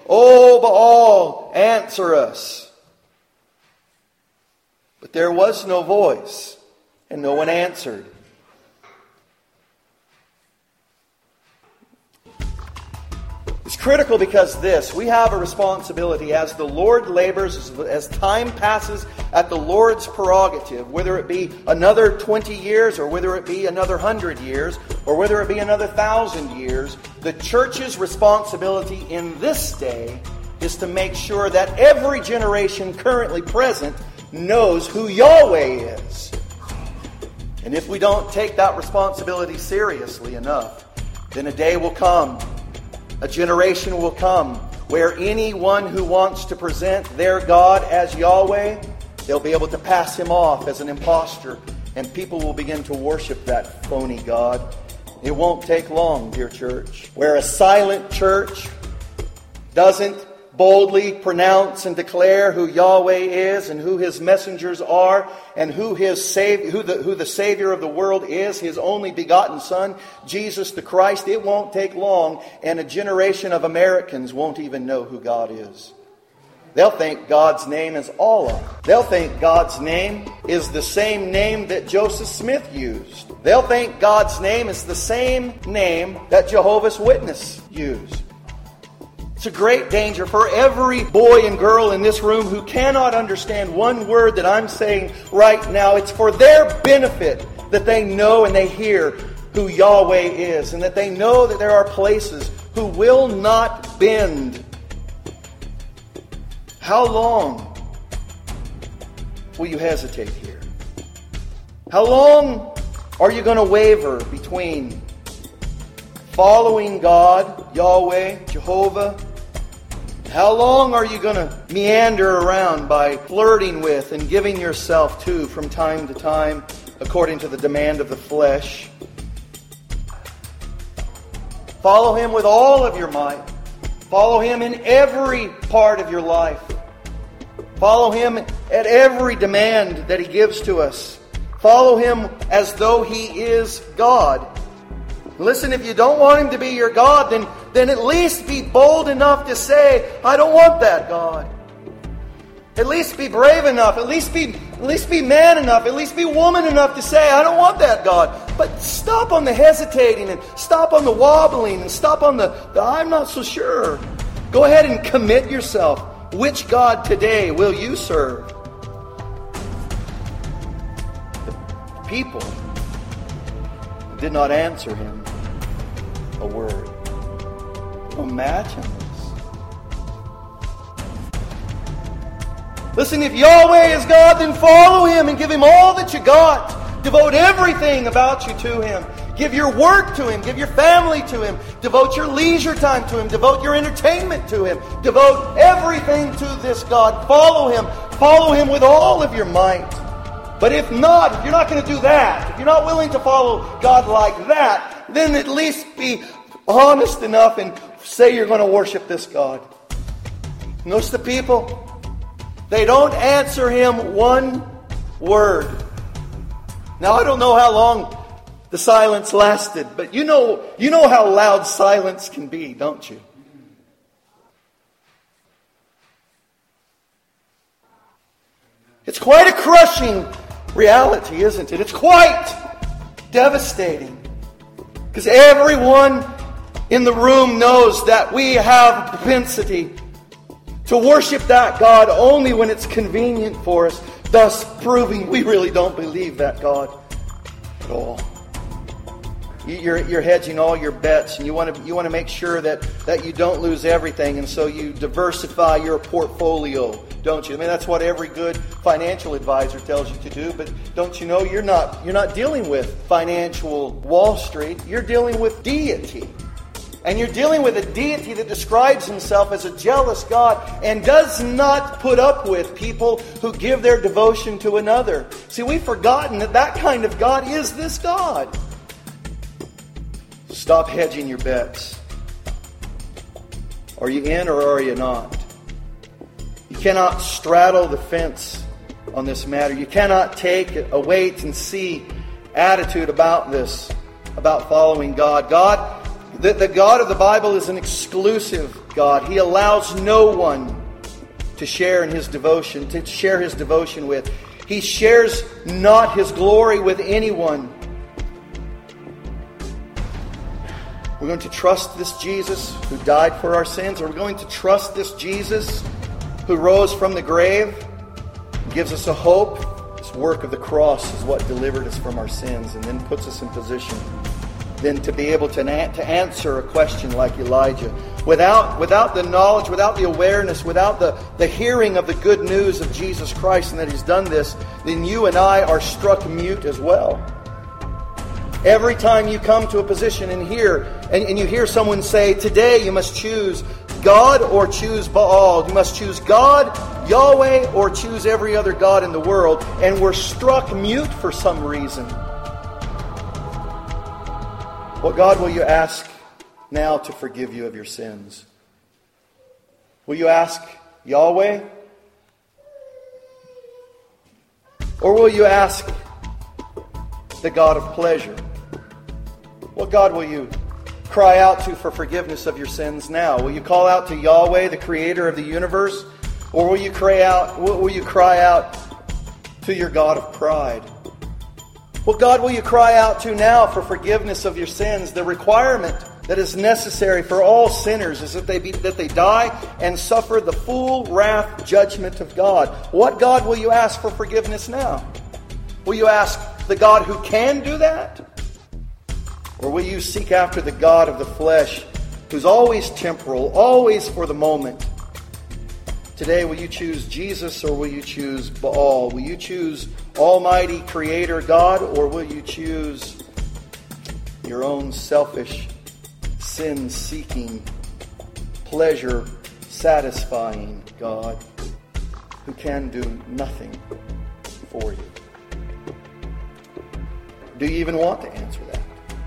"O Baal, answer us." But there was no voice, and no one answered. It's critical because we have a responsibility as the Lord labors, as time passes at the Lord's prerogative, whether it be another 20 years or whether it be another 100 years or whether it be another 1,000 years. The church's responsibility in this day is to make sure that every generation currently present knows who Yahweh is. And if we don't take that responsibility seriously enough, then a day will come, a generation will come, where anyone who wants to present their God as Yahweh, they'll be able to pass him off as an impostor, and people will begin to worship that phony God. It won't take long, dear church, where a silent church doesn't boldly pronounce and declare who Yahweh is and who His messengers are and who the Savior of the world is, His only begotten Son, Jesus the Christ. It won't take long, and a generation of Americans won't even know who God is. They'll think God's name is Allah. They'll think God's name is the same name that Joseph Smith used. They'll think God's name is the same name that Jehovah's Witness used. It's a great danger for every boy and girl in this room who cannot understand one word that I'm saying right now. It's for their benefit that they know and they hear who Yahweh is, and that they know that there are places who will not bend. How long will you hesitate here? How long are you going to waver between following God, Yahweh, Jehovah? How long are you going to meander around by flirting with and giving yourself to from time to time according to the demand of the flesh? Follow Him with all of your might. Follow Him in every part of your life. Follow Him at every demand that He gives to us. Follow Him as though He is God. Listen, if you don't want Him to be your God, then at least be bold enough to say, "I don't want that God." At least be brave enough. At least be man enough. At least be woman enough to say, "I don't want that God." But stop on the hesitating, and stop on the wobbling, and stop on the "I'm not so sure." Go ahead and commit yourself. Which God today will you serve? The people did not answer Him a word. Imagine this. Listen, if Yahweh is God, then follow Him and give Him all that you got. Devote everything about you to Him. Give your work to Him. Give your family to Him. Devote your leisure time to Him. Devote your entertainment to Him. Devote everything to this God. Follow Him. Follow Him with all of your might. But if not, if you're not going to do that, if you're not willing to follow God like that, then at least be honest enough and say you're going to worship this God. Notice the people. They don't answer Him one word. Now, I don't know how long the silence lasted, but you know how loud silence can be, don't you? It's quite a crushing reality, isn't it? It's quite devastating. Because everyone in the room knows that we have a propensity to worship that God only when it's convenient for us, thus proving we really don't believe that God at all. You're hedging all your bets, and you want to make sure that you don't lose everything, and so you diversify your portfolio, don't you? I mean, that's what every good financial advisor tells you to do. But don't you know you're not dealing with financial Wall Street. You're dealing with deity. And you're dealing with a deity that describes Himself as a jealous God and does not put up with people who give their devotion to another. See, we've forgotten that kind of God is this God. Stop hedging your bets. Are you in or are you not? You cannot straddle the fence on this matter. You cannot take a wait and see attitude about this, about following God. God The God of the Bible is an exclusive God. He allows no one to share in His devotion, to share His devotion with. He shares not His glory with anyone. We're going to trust this Jesus who died for our sins. We're going to trust this Jesus who rose from the grave, gives us a hope. This work of the cross is what delivered us from our sins and then puts us in position then to be able to answer a question like Elijah. Without the knowledge, without the awareness, without the hearing of the good news of Jesus Christ and that He's done this, then you and I are struck mute as well. Every time you come to a position and you hear someone say, today you must choose God or choose Baal. You must choose God, Yahweh, or choose every other god in the world. And we're struck mute for some reason. What God will you ask now to forgive you of your sins? Will you ask Yahweh? Or will you ask the God of pleasure? What God will you cry out to for forgiveness of your sins now? Will you call out to Yahweh, the creator of the universe? Or will you cry out to your God of pride? What God will you cry out to now for forgiveness of your sins? The requirement that is necessary for all sinners is that they die and suffer the full wrath judgment of God. What God will you ask for forgiveness now? Will you ask the God who can do that? Or will you seek after the God of the flesh, who's always temporal, always for the moment? Today, will you choose Jesus or will you choose Baal? Will you choose Almighty Creator God or will you choose your own selfish, sin-seeking, pleasure-satisfying God who can do nothing for you? Do you even want to answer that?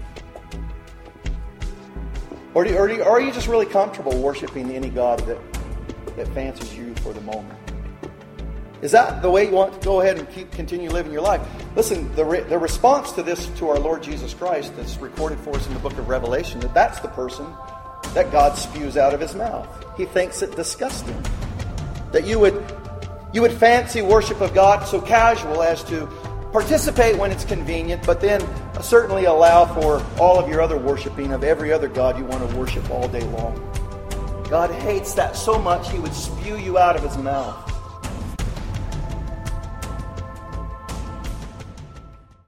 Or are you just really comfortable worshiping any God that fancies you for the moment? Is that the way you want to go ahead and continue living your life? Listen, the response to this, to our Lord Jesus Christ, that's recorded for us in the book of Revelation, that's the person that God spews out of His mouth. He thinks it disgusting that you would fancy worship of God so casual as to participate when it's convenient, but then certainly allow for all of your other worshiping of every other God you want to worship all day long. God hates that so much He would spew you out of His mouth.